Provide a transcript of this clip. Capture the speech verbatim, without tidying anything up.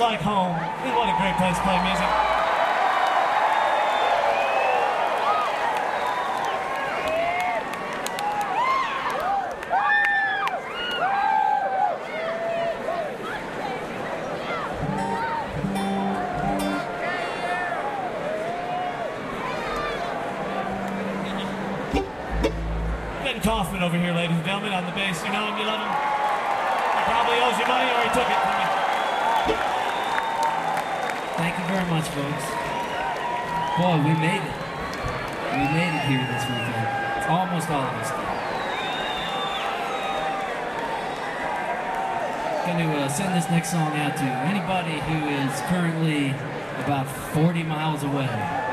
like home. What a great place to play music. Ben Kaufman over here, ladies and gentlemen, on the bass. You know him, you love him. He probably owes you money, or he took it from you. Thank you very much, folks. Boy, we made it. We made it here this weekend. It's almost all of us did. Going to uh, send this next song out to anybody who is currently about forty miles away.